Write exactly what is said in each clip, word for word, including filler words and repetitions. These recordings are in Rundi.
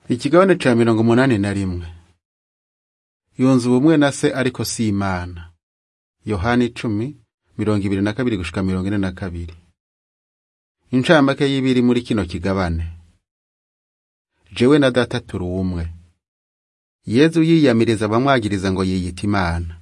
Ikigabane ca mirongo umunani na rimwe. Yunze ubumwe na se ariko si Imana. Yohana icumi, mirongo ibiri na kabiri gushika mirongo ine na kabiri. Incamake y'ibiri muri kino kigabane. Jewe na data turi umwe. Yezu yiyamiriza abamwagiriza ngo yiyita Imana.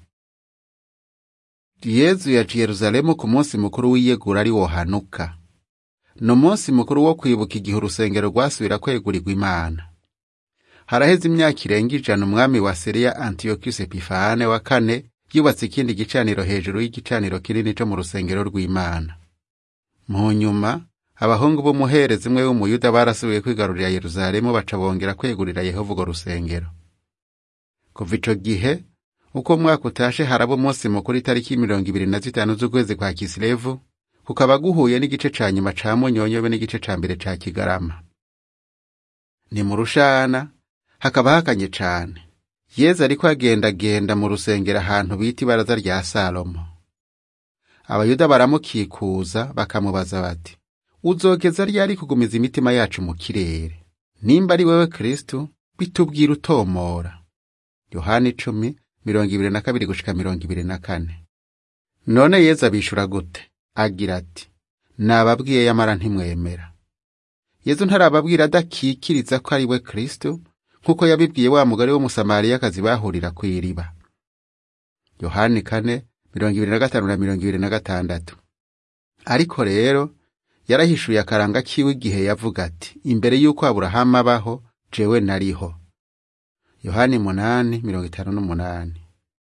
Yezu yaciye Yerusalemu ku munsi mukuru w'iyegura ari wo Hanuka. No munsi mukuru wo kwibuka igihe urusengero rwasubira kwegurirwa Imana. Haraheze imyaka irenga ijana umwami wa Siriya Antiochus Epifane wa kane yubatse ikindi gicaniro hejuru y'igicaniro kinini cyo mu rusengero rw'Imana. Mu nyuma abahungu b'umuherezi umwe w'umuyuda barasubiye kwigarurira Yerusalemu baca bongera kwegurira Yehova urwo rusengero. Kuva ico gihe uko mwaka utashe harabo umunsi mukuru itariki mirongo ibiri na zitanu z'ukwezi kwa Kislevu, kukaba guhuye n'igice ca nyuma ca Munyonyobe n'igice ca mbere ca Kigarama. Ni mu rushana hakaba hakanye cane. Yezu ariko agenda genda mu rusengero ahantu bita ibaraza rya Salomo. Abayuda baramukikuza bakamubaza bati, uzogeza ryari kugumiza imitima yacu mu kirere? Nimba ari wewe Kristo, bitubwira utomora. Yohana icumi, mirongo ibiri na kabiri gushika mirongo ibiri na kane. None Yezu abishura gute? Agira ati, nababwiye yamara ntimwemera. Yezu ntarababwira adakikiriza ko ari we Kristo, nkuko yabibwiye wa mugore w'umusamariyakazi bahurira kw'iriba. Yohana kane, mirongo ibiri na gatanu na mirongo ibiri na gatandatu. Ariko rero yarahishuye akaranga kiwe igihe yavuga ati, imbere yuko Aburahamu abaho, jewe nariho. Yohana umunani, mirongo itanu n'umunani.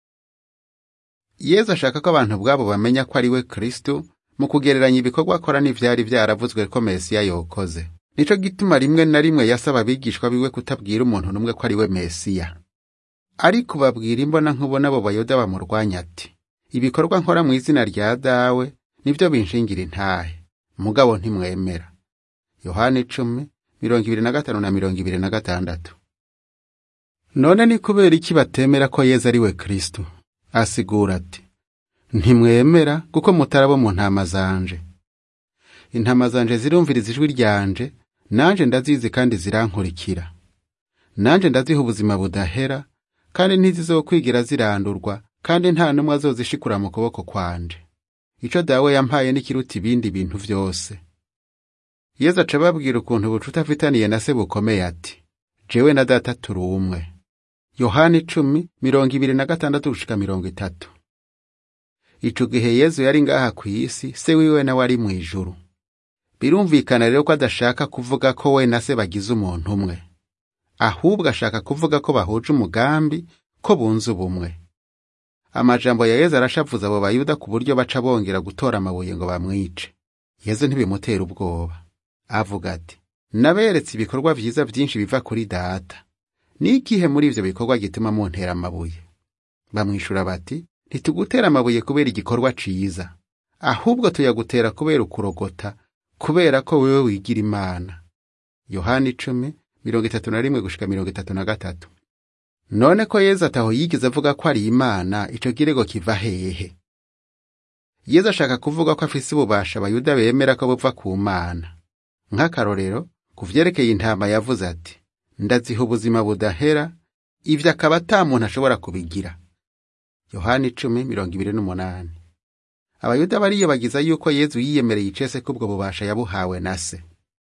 Yezu ashaka ko abantu bwabo bamenya ko ari we Kristo, mu kugereranya ibikorwa akora n'ivyari vyaravuzwe ko Mesiya yokoze. Nico gituma rimwe na rimwe yasaba abigishwa biwe kutabwira umuntu numwe ko ari we Mesiya. Ariko babwira imbona nkubona abo Bayuda bamurwanya ati, ibikorwa nkora mu izina rya dawe nivyo binshingira intahe, mugabo ntimwemera. Yohana icumi, mirongo ibiri na gatanu na mirongo ibiri na gatandatu. None ni kubera iki batemera ko Yezu ari we Kristo? Asigura ati, ntimwemera kuko mutarabo mu ntama zanje. Intama zanje zirumviriza ijwi ryanje, nanje ndazizi kandi zirankurikira. Nanje ndaziha ubuzima budahera, kandi ntizizokwigira zirandurwa, kandi nta numwe azozishikura mu kuboko kwanje. Ico dawe yampaye n'ikiruta ibindi bintu vyose. Yezu aca ababwira ukuntu ubucuti afitaniye na se bukomeye ati, jewe na data turi umwe. Yohana icumi, mirongo ibiri na gatandatu gushika mirongo itatu. Ico gihe Yezu yari ngaha kw'isi, se wiwe nawe ari mw'ijuru. Birumvikana rero ko adashaka kuvuga ko we na se bagize umuntu umwe. Ahubwo ashaka kuvuga ko bahuje umugambi, ko bunze ubumwe. Amajambo ya Yezu arashavuza abo Bayuda ku buryo baca bongera gutora amabuye ngo bamwice. Yezu ntibimutera ubwoba. Avuga ati, naberetse ibikorwa vyiza vyinshi biva kuri data. Ni ikihe muri ivyo bikorwa gituma muntera amabuye? Bamwishura bati, ntitugutera amabuye kubera igikorwa ciza, ahubwo tuyagutera kubera ukurogota, kubera ko wewe wigira Imana. Yohana icumi, mirongo itatu na rimwe gushika mirongo itatu na gatatu. None ko Yezu ataho yigeze avuga ko ari Imana, ico kirego kiva hehe? Yezu ashaka kuvuga ko afise ububasha Abayuda bemera ko buva ku Mana. Nk'akarorero, kuvyerekeye intama yavuze ati, ndaziha ubuzima budahera, ivyo akaba ata muntu ashobora kubigira. Yohana icumi, mirongo ibiri n'umunani. Abayuda bariyobagiza yuko Yezu yiyemereye icese kubwo bubasha yabuhawe na se.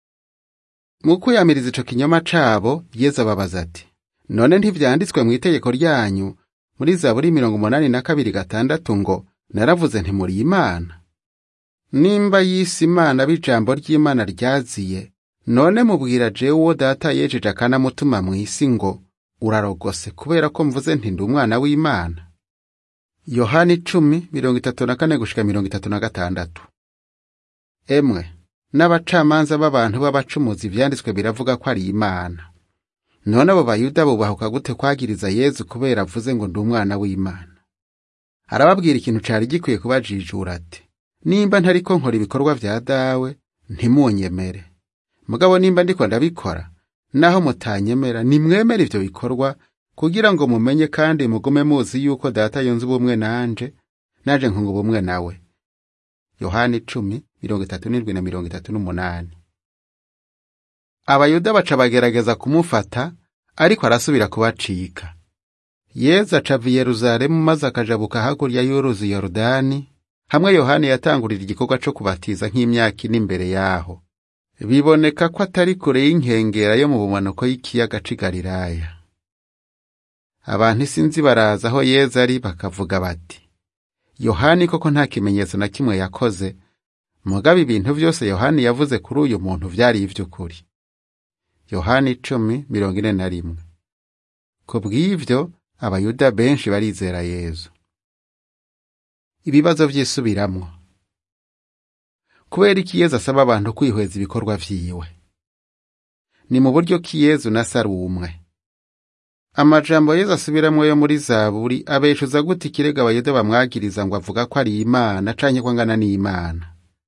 Mu kuyamiriza ico kinyoma cabo, Yezu ababaza ati, none ntivyanditswe mu itegeko ryanyu muri Zaburi mirongo umunani na kabiri gatandatu ngo, naravuze nti muri Imana? Nimba yisi Imana b'ijambo ry'Imana ryaziye, none mubwira jewe uwo data yejeje akanamutuma mw'isi ngo, urarogose kubera ko mvuze nti ndi umwana w'Imana? Yohana icumi, mirongo itatu na kane gushika mirongo itatu na gatandatu. Emwe, n'abacamanza b'abantu b'abacumuzi ivyanditswe biravuga ko ari Imana. None abo Bayuda bubahuka gute kwagiriza Yezu kubera avuze ngo ndi umwana w'Imana? Arababwira ikintu cari gikwiye kubajijura ati, nimba ntariko nkora ibikorwa vya dawe, ntimunyemere. Mugabo nimba ndiko ndabikora, naho mutanyemera, nimwemere ivyo bikorwa, kugira ngo mumenye kandi mugume muzi yuko data yunze ubumwe nanje, naje nkunga ubumwe nawe. Yohana icumi, mirongo itatu n'indwi na mirongo itatu n'umunani. Abayuda baca bagerageza kumufata ariko arasubira kubacika. Yezu aca ava i Yerusalemu maze akajabuka hakurya y'uruzi Yorodani, hamwe Yohana yatangurira igikorwa co kubatiza nk'imyaka ine imbere yaho. Biboneka ko atari kure y'inkengera yo mu bumanuko y'ikiyaga c'i Galilaya. Abantu isinzi baraza aho Yezu ari bakavuga bati, Yohani koko nta kimenyetso na kimwe yakoze, mugabe ibintu vyose Yohani yavuze kuri uyu muntu vyari ivy'ukuri. Yohani cumi mirongo ine na rimwe. Kubw'ivyo abayuda benshi barizera Yezu. Ibibazo vyisubiramwo. Kubera iki Yezu asaba abantu kwihweza ibikorwa vyiwe? Ni mu buryo ki Yezu na Sara umwe? Amajambo Yezu asubiramwo yo muri Zaburi abeshuza gute ikirego abayuda bamwagiriza ngo avuga ko ari Imana canke ko angana n'Imana?